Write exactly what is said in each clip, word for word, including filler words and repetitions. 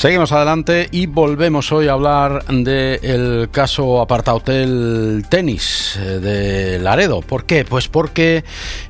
Seguimos adelante y volvemos hoy a hablar del caso Apartahotel Tenis de Laredo. ¿Por qué? Pues porque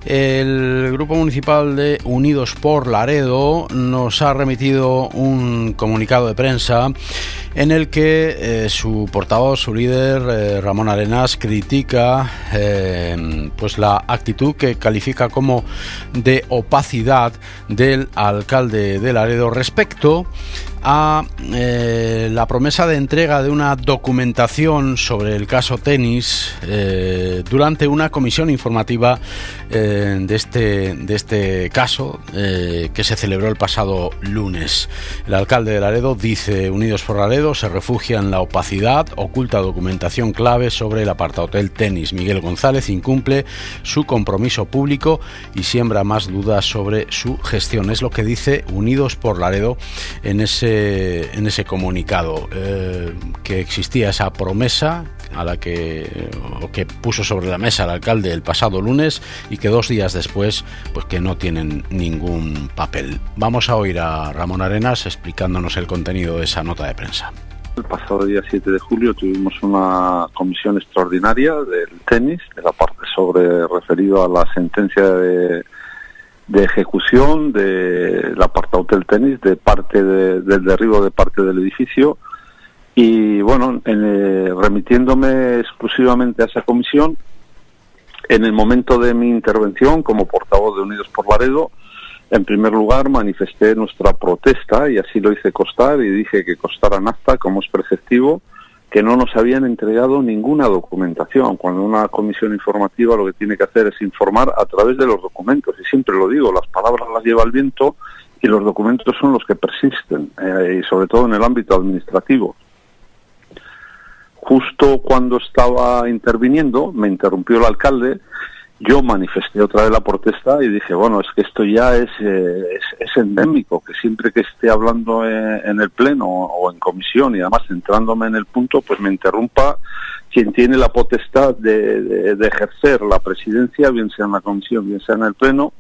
el Grupo Municipal de Unidos por Laredo nos ha remitido un comunicado de prensa en el que eh, su portavoz, su líder, eh, Ramón Arenas, critica eh, pues la actitud que califica como de opacidad del alcalde de Laredo respecto a eh, la promesa de entrega de una documentación sobre el caso Tenis eh, durante una comisión informativa eh, de este de este caso eh, que se celebró el pasado lunes. El alcalde de Laredo dice: Unidos por Laredo se refugia en la opacidad, oculta documentación clave sobre el Apartahotel Tenis. Miguel González incumple su compromiso público y siembra más dudas sobre su gestión. Es lo que dice Unidos por Laredo en ese en ese comunicado, eh, que existía esa promesa a la que, o que puso sobre la mesa el alcalde el pasado lunes y que dos días después pues que no tienen ningún papel. Vamos a oír a Ramón Arenas explicándonos el contenido de esa nota de prensa. El pasado día siete de julio tuvimos una comisión extraordinaria del tenis, de la parte sobre referido a la sentencia de de ejecución del Apartahotel Tenis, de parte de, del derribo de parte del edificio, y bueno, en, eh, remitiéndome exclusivamente a esa comisión, en el momento de mi intervención como portavoz de Unidos por Laredo, en primer lugar manifesté nuestra protesta, y así lo hice constar, y dije que constara en acta, como es preceptivo, que no nos habían entregado ninguna documentación, cuando una comisión informativa lo que tiene que hacer es informar a través de los documentos, y siempre lo digo, las palabras las lleva el viento y los documentos son los que persisten, eh, y sobre todo en el ámbito administrativo. Justo cuando estaba interviniendo, me interrumpió el alcalde. Yo manifesté otra vez la protesta y dije, bueno, es que esto ya es, eh, es, es endémico, que siempre que esté hablando en, en el pleno o en comisión y además centrándome en el punto, pues me interrumpa quien tiene la potestad de, de, de ejercer la presidencia, bien sea en la comisión, bien sea en el pleno.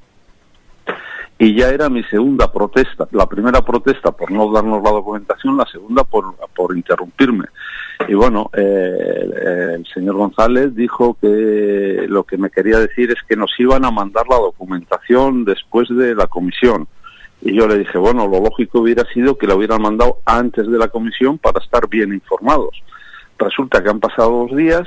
Y ya era mi segunda protesta, la primera protesta por no darnos la documentación, la segunda por, por interrumpirme. Y bueno, eh, el señor González dijo que lo que me quería decir es que nos iban a mandar la documentación después de la comisión. Y yo le dije, bueno, lo lógico hubiera sido que la hubieran mandado antes de la comisión para estar bien informados. Resulta que han pasado dos días,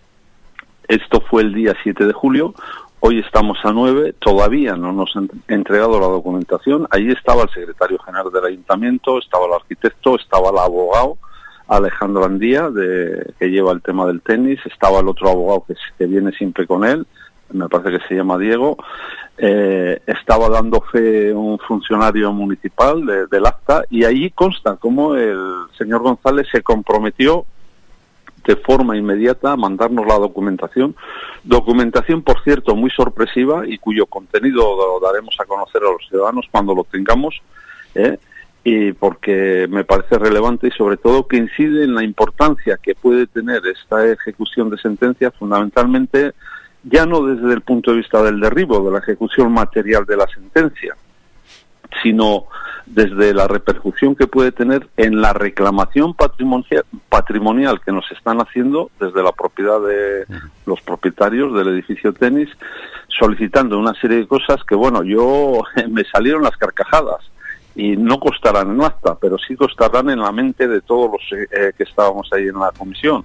esto fue el día siete de julio, hoy estamos a nueve, todavía no nos han entregado la documentación. Allí estaba el secretario general del ayuntamiento, estaba el arquitecto, estaba el abogado Alejandro Andía, de, que lleva el tema del tenis, estaba el otro abogado que, que viene siempre con él, me parece que se llama Diego, eh, estaba dando fe un funcionario municipal de, del acta, y allí consta cómo el señor González se comprometió de forma inmediata a mandarnos la documentación, documentación por cierto muy sorpresiva y cuyo contenido lo daremos a conocer a los ciudadanos cuando lo tengamos, ¿eh? Y porque me parece relevante y sobre todo que incide en la importancia que puede tener esta ejecución de sentencia, fundamentalmente ya no desde el punto de vista del derribo, de la ejecución material de la sentencia, sino desde la repercusión que puede tener en la reclamación patrimonial, patrimonial que nos están haciendo desde la propiedad de los propietarios del edificio Tenis, solicitando una serie de cosas que, bueno, yo me salieron las carcajadas y no costarán en acta, pero sí costarán en la mente de todos los eh, que estábamos ahí en la comisión.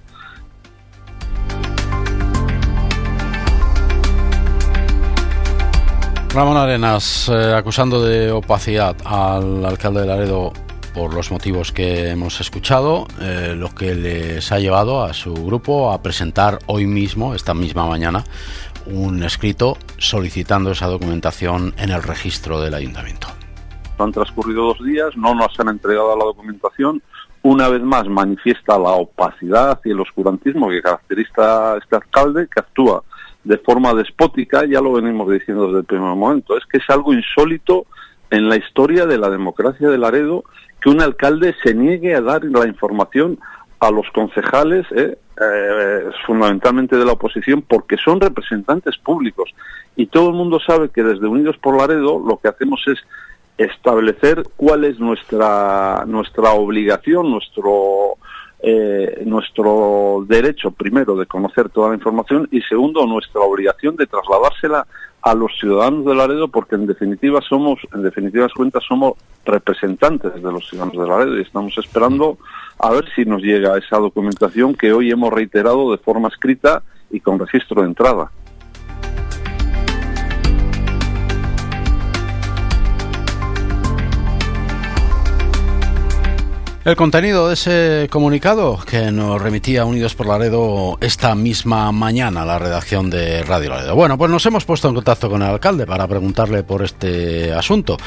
Ramón Arenas, eh, acusando de opacidad al alcalde de Laredo por los motivos que hemos escuchado, eh, lo que les ha llevado a su grupo a presentar hoy mismo, esta misma mañana, un escrito solicitando esa documentación en el registro del ayuntamiento. Han transcurrido dos días, no nos han entregado la documentación. Una vez más manifiesta la opacidad y el oscurantismo que caracteriza a este alcalde, que actúa de forma despótica, ya lo venimos diciendo desde el primer momento. Es que es algo insólito en la historia de la democracia de Laredo que un alcalde se niegue a dar la información a los concejales, eh, eh, fundamentalmente de la oposición, porque son representantes públicos. Y todo el mundo sabe que desde Unidos por Laredo lo que hacemos es establecer cuál es nuestra nuestra obligación, nuestro eh, nuestro derecho, primero, de conocer toda la información, y segundo, nuestra obligación de trasladársela a los ciudadanos de Laredo, porque en definitiva somos, en definitivas cuentas, somos representantes de los ciudadanos de Laredo, y estamos esperando a ver si nos llega esa documentación que hoy hemos reiterado de forma escrita y con registro de entrada. El contenido de ese comunicado que nos remitía Unidos por Laredo esta misma mañana a la redacción de Radio Laredo. Bueno, pues nos hemos puesto en contacto con el alcalde para preguntarle por este asunto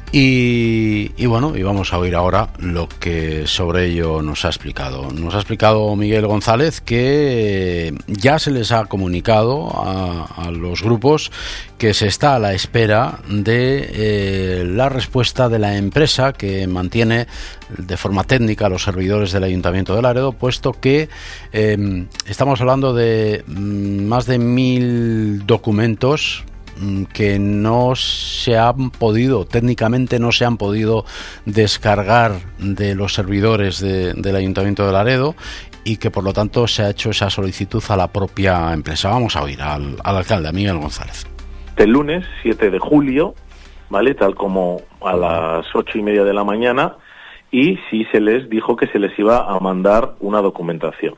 y, y bueno, y vamos a oír ahora lo que sobre ello nos ha explicado. Nos ha explicado Miguel González que ya se les ha comunicado a, a los grupos que se está a la espera de eh, la respuesta de la empresa que mantiene de forma técnica a los servidores del Ayuntamiento de Laredo, puesto que eh, estamos hablando de más de mil documentos que no se han podido, técnicamente no se han podido descargar de los servidores de, del Ayuntamiento de Laredo, y que por lo tanto se ha hecho esa solicitud a la propia empresa. Vamos a oír al, al alcalde, a Miguel González. El lunes siete de julio, ¿vale? Tal como a las ocho y media de la mañana, y sí se les dijo que se les iba a mandar una documentación.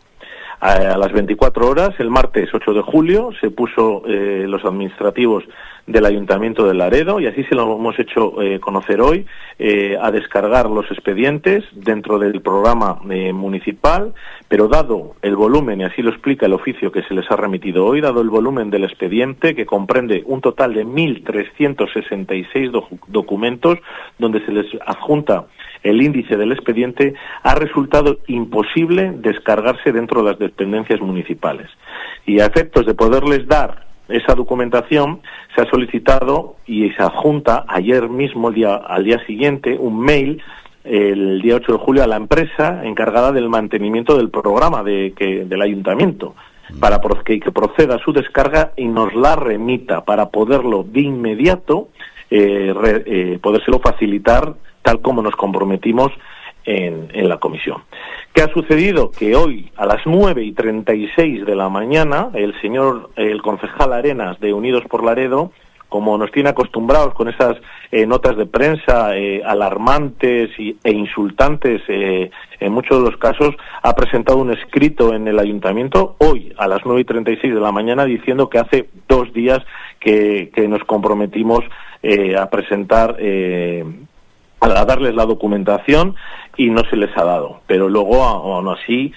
A las veinticuatro horas, el martes ocho de julio, se puso eh, los administrativos del Ayuntamiento de Laredo, y así se lo hemos hecho eh, conocer hoy, eh, a descargar los expedientes dentro del programa eh, municipal, pero dado el volumen, y así lo explica el oficio que se les ha remitido hoy, dado el volumen del expediente, que comprende un total de mil trescientos sesenta y seis do- documentos, donde se les adjunta el índice del expediente, ha resultado imposible descargarse dentro de las dependencias municipales. Y a efectos de poderles dar esa documentación, se ha solicitado y se adjunta ayer mismo, el día, al día siguiente, un mail, el día ocho de julio, a la empresa encargada del mantenimiento del programa de, que, del ayuntamiento, para que, que proceda a su descarga y nos la remita para poderlo de inmediato, eh, re, eh, podérselo facilitar tal como nos comprometimos en, en la comisión. ¿Qué ha sucedido? Que hoy, a las nueve y treinta y seis de la mañana, el señor, el concejal Arenas de Unidos por Laredo, como nos tiene acostumbrados con esas eh, notas de prensa eh, alarmantes y, e insultantes, eh, en muchos de los casos, ha presentado un escrito en el ayuntamiento hoy a las nueve y treinta y seis de la mañana, diciendo que hace dos días que, que nos comprometimos eh, a presentar, eh, a darles la documentación, y no se les ha dado. Pero luego, aún así,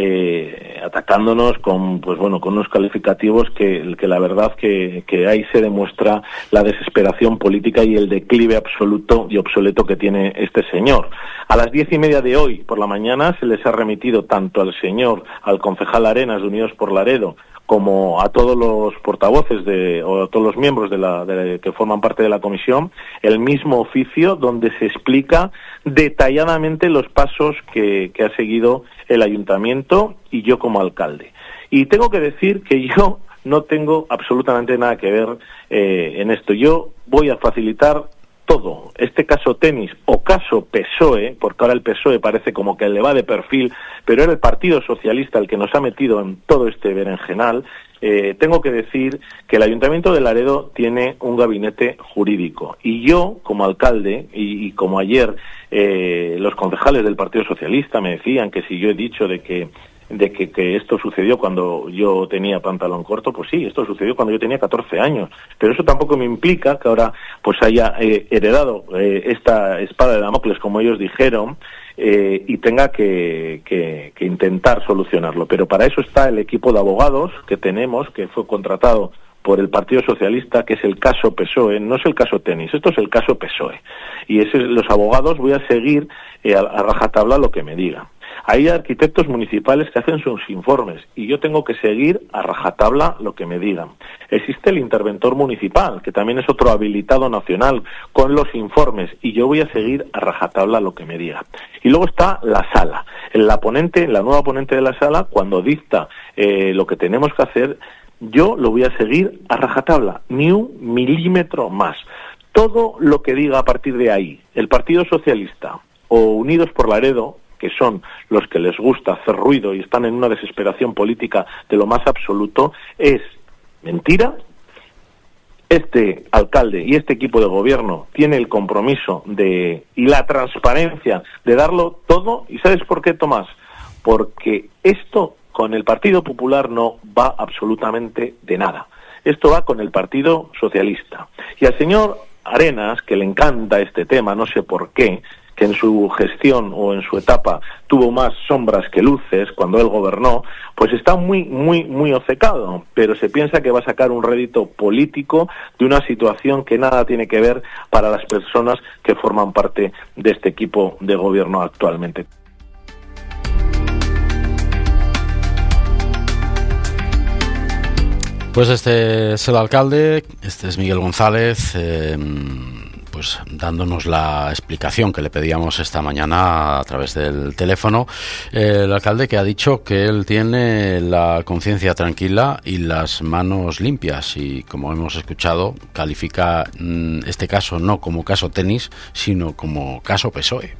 eh, atacándonos con, pues bueno, con unos calificativos que, que la verdad que, que ahí se demuestra la desesperación política y el declive absoluto y obsoleto que tiene este señor. A las diez y media de hoy por la mañana se les ha remitido tanto al señor, al concejal Arenas de Unidos por Laredo, como a todos los portavoces de, o a todos los miembros de la, de, que forman parte de la comisión, el mismo oficio donde se explica detalladamente los pasos que, que ha seguido el ayuntamiento y yo como alcalde. Y tengo que decir que yo no tengo absolutamente nada que ver eh, en esto. Yo voy a facilitar todo. Este caso Tenis o caso P S O E, porque ahora el P S O E parece como que le va de perfil, pero era el Partido Socialista el que nos ha metido en todo este berenjenal. Eh, tengo que decir que el Ayuntamiento de Laredo tiene un gabinete jurídico, y yo, como alcalde, y, y como ayer eh, los concejales del Partido Socialista me decían que si yo he dicho de que de que, que esto sucedió cuando yo tenía pantalón corto, pues sí, esto sucedió cuando yo tenía catorce años, pero eso tampoco me implica que ahora pues haya eh, heredado eh, esta espada de Damocles, como ellos dijeron, eh, y tenga que, que, que intentar solucionarlo. Pero para eso está el equipo de abogados que tenemos, que fue contratado por el Partido Socialista, que es el caso P S O E, no es el caso Tenis, esto es el caso P S O E. Y ese, los abogados voy a seguir eh, a, a rajatabla lo que me digan. Hay arquitectos municipales que hacen sus informes y yo tengo que seguir a rajatabla lo que me digan. Existe el interventor municipal, que también es otro habilitado nacional, con los informes, y yo voy a seguir a rajatabla lo que me diga. Y luego está la sala. La ponente, la nueva ponente de la sala, cuando dicta eh, lo que tenemos que hacer, yo lo voy a seguir a rajatabla, ni un milímetro más. todo lo que diga a partir de ahí el Partido Socialista o Unidos por Laredo, que son los que les gusta hacer ruido y están en una desesperación política de lo más absoluto, es mentira. Este alcalde y este equipo de gobierno tiene el compromiso de y la transparencia de darlo todo. ¿Y sabes por qué, Tomás? Porque esto con el Partido Popular no va absolutamente de nada. Esto va con el Partido Socialista. Y al señor Arenas, que le encanta este tema, no sé por qué, que en su gestión o en su etapa tuvo más sombras que luces cuando él gobernó, pues está muy, muy, muy obcecado, pero se piensa que va a sacar un rédito político de una situación que nada tiene que ver para las personas que forman parte de este equipo de gobierno actualmente. Pues este es el alcalde, este es Miguel González, eh, pues dándonos la explicación que le pedíamos esta mañana a través del teléfono. Eh, el alcalde que ha dicho que él tiene la conciencia tranquila y las manos limpias y, como hemos escuchado, califica mm, este caso no como caso Tenis, sino como caso P S O E.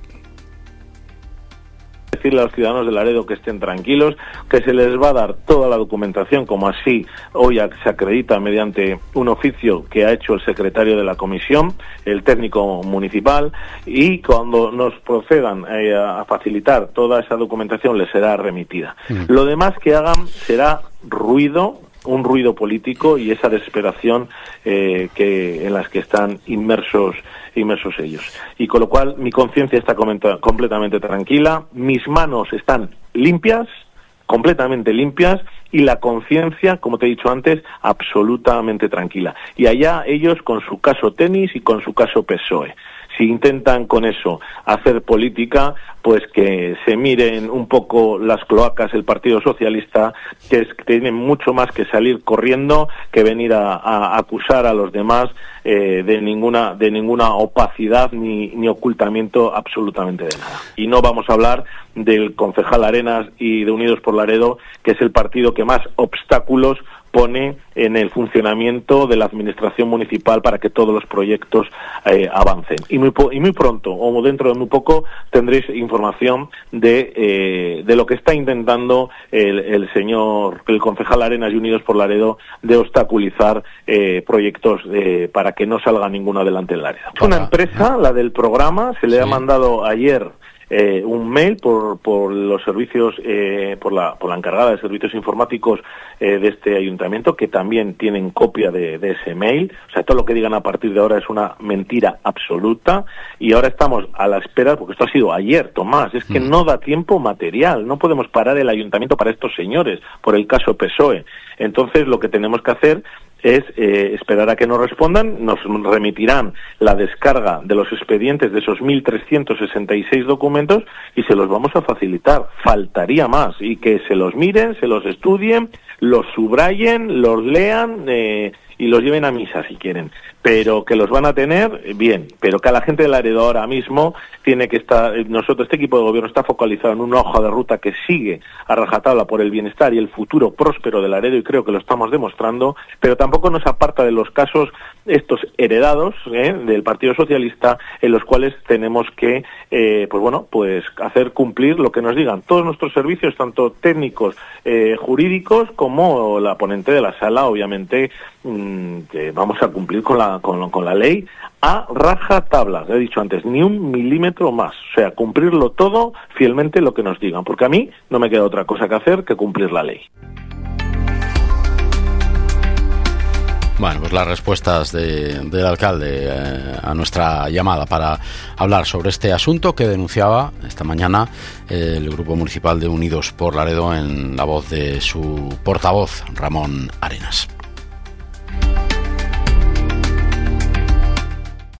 Decirle a los ciudadanos de Laredo que estén tranquilos, que se les va a dar toda la documentación, como así hoy se acredita mediante un oficio que ha hecho el secretario de la comisión, el técnico municipal, y cuando nos procedan eh, a facilitar toda esa documentación les será remitida. Mm. Lo demás que hagan será ruido, un ruido político y esa desesperación eh, que en las que están inmersos inmersos ellos. Y con lo cual mi conciencia está completamente tranquila, mis manos están limpias, completamente limpias, y la conciencia, como te he dicho antes, absolutamente tranquila. Y allá ellos con su caso Tenis y con su caso P S O E. Si intentan con eso hacer política, pues que se miren un poco las cloacas el Partido Socialista, que, es, que tienen mucho más que salir corriendo que venir a, a acusar a los demás eh, de ninguna de ninguna opacidad ni, ni ocultamiento absolutamente de nada. Y no vamos a hablar del concejal Arenas y de Unidos por Laredo, que es el partido que más obstáculos pone en el funcionamiento de la administración municipal para que todos los proyectos eh, avancen. Y muy, y muy pronto, o dentro de muy poco, tendréis información de eh, de lo que está intentando el, el señor, el concejal Arenas y Unidos por Laredo, de obstaculizar eh, proyectos eh, para que no salga ninguno adelante en Laredo. Una empresa, la del programa, se le sí. ha mandado ayer Eh, un mail por por los servicios eh, por la por la encargada de servicios informáticos eh, de este ayuntamiento, que también tienen copia de, de ese mail. O sea, todo lo que digan a partir de ahora es una mentira absoluta, y ahora estamos a la espera, porque esto ha sido ayer, Tomás, es que mm. no da tiempo material, no podemos parar el ayuntamiento para estos señores por el caso P S O E. Entonces lo que tenemos que hacer es eh, esperar a que nos respondan, nos remitirán la descarga de los expedientes de esos mil trescientos sesenta y seis documentos y se los vamos a facilitar, faltaría más, y que se los miren, se los estudien, los subrayen, los lean eh, y los lleven a misa si quieren, pero que los van a tener, bien, pero que a la gente de Laredo ahora mismo tiene que estar, nosotros, este equipo de gobierno está focalizado en una hoja de ruta que sigue a rajatabla por el bienestar y el futuro próspero de Laredo, y creo que lo estamos demostrando, pero tampoco nos aparta de los casos estos heredados eh, del Partido Socialista, en los cuales tenemos que, eh, pues bueno, pues hacer cumplir lo que nos digan todos nuestros servicios, tanto técnicos, eh, jurídicos, como la ponente de la sala, obviamente, mmm, que vamos a cumplir con la Con, con la ley a rajatabla, he dicho antes, ni un milímetro más, o sea, cumplirlo todo fielmente lo que nos digan, porque a mí no me queda otra cosa que hacer que cumplir la ley. Bueno, pues las respuestas de, del alcalde eh, a nuestra llamada para hablar sobre este asunto que denunciaba esta mañana eh, el Grupo Municipal de Unidos por Laredo en la voz de su portavoz, Ramón Arenas.